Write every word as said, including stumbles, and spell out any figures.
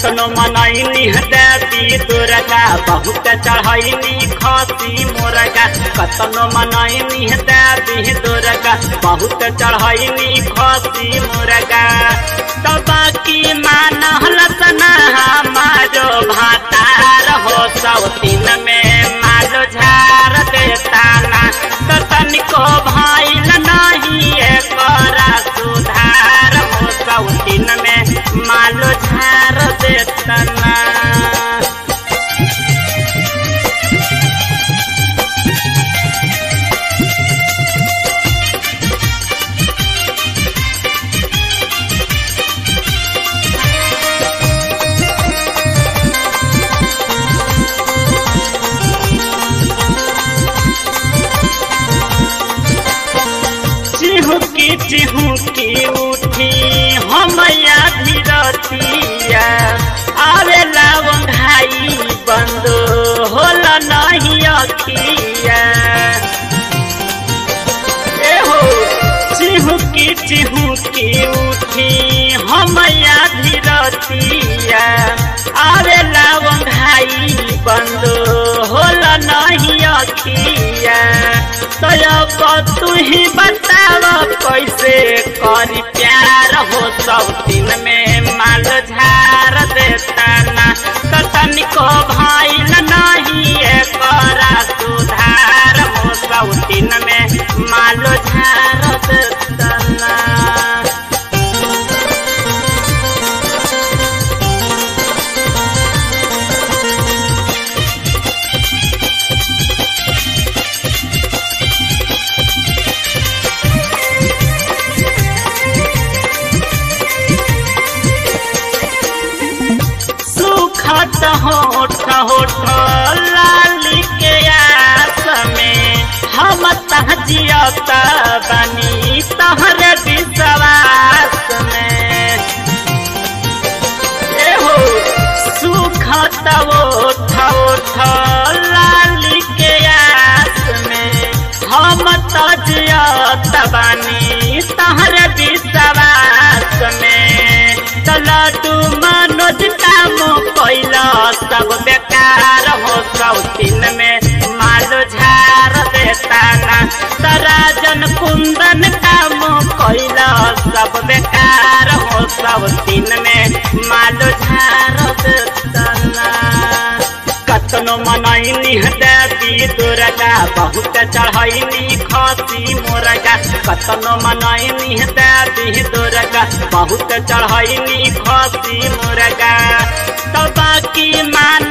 कतनो मनैनी देवी दुर्गा बहुत चढ़ैनी खसी मुर्गा कतनो मनैनी देवी दुर्गा बहुत चढ़ैनी खसी मुर्गा तो बाकी मानल सना हमारो भातार हो सौतीन में मालो झार देता ना तो तनिको भइल नहीं एकरा सुधार हो सौतीन में मालो झार देता ना। चिहुकी चिहुकी उठी हमया धीरतिया आवेला वंघाई बंद होला नहीं अखिया ए हो चिहुकी चिहुकी उठी हमया धीरतिया आवेला वंघाई बंद होला नहीं अखिया तो तू ही बताव कैसे करी प्यार हो सौतीन में माल झार देता ना तो तनिको भइल नहीं एकरा सुधार हो सौतीन में माल झार देता ना। सुखत होठ होठ लाली के आस में हम तहजियत बनी तहर विश्वास में ए हो सुखत होठ होठ लाली के आस में हम तहजियत बनी तहर विश्वास में लड्डू मनोज काम कैला सब बेकार हो सौतीन में मालो झार देता ना तराजन कुंदन काम कैला सब बेकार हो सौतीन में मालो झार देता ना। कतनो मनैनी देवी दुर्गा बहुत चढ़ैनी खसी मुर्गा कतनो मनैनी देवी दुर्गा बहुत चढ़ैनी खसी मुर्गा तो बाकी मान